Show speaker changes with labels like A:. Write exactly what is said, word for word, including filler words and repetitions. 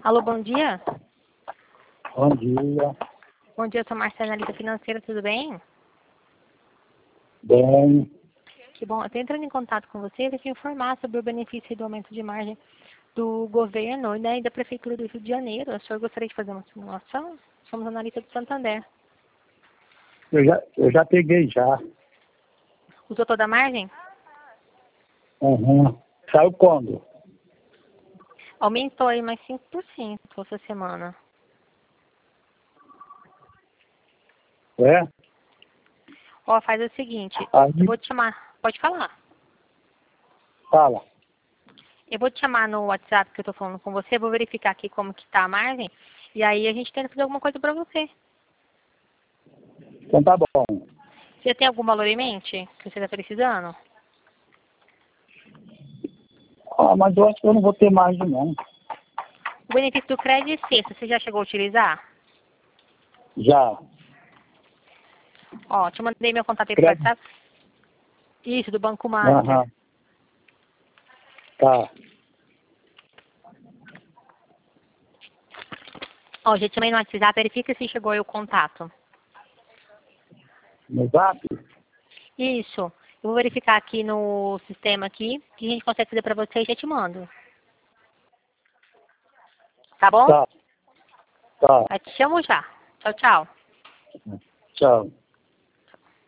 A: Alô, bom dia.
B: Bom dia.
A: Bom dia, eu sou Marcela, analista financeira, tudo bem?
B: Bem,
A: Que bom, eu estou entrando em contato com você para te informar sobre o benefício do aumento de margem do governo, né, e da Prefeitura do Rio de Janeiro. O senhor gostaria de fazer uma simulação? Somos analistas do Santander.
B: eu já, eu já peguei já.
A: Usou toda a margem?
B: Uhum. Saiu quando?
A: Aumentou aí mais cinco por cento essa semana.
B: É?
A: Ó, faz o seguinte,
B: Aí,
A: eu vou te chamar, pode falar.
B: fala.
A: Eu vou te chamar no WhatsApp que eu tô falando com você, vou verificar aqui como que tá a margem, e aí a gente tenta fazer alguma coisa pra você.
B: Então tá bom.
A: Você tem algum valor em mente que você está precisando?
B: Ah, mas eu acho que eu não vou ter margem não.
A: O benefício do crédito é sexta, você já chegou a utilizar?
B: Já.
A: Ó, te mandei meu contato aí pro
B: Crédito.
A: WhatsApp. Isso, do Banco Master.
B: Aham. Tá.
A: Ó, já te chamei no WhatsApp, verifica se chegou aí o contato.
B: No zap?
A: Isso. Eu vou verificar aqui no sistema aqui, que a gente consegue fazer pra você e já te mando. Tá bom?
B: Tá. Tá.
A: Eu te chamo já. Tchau, tchau.
B: Tchau.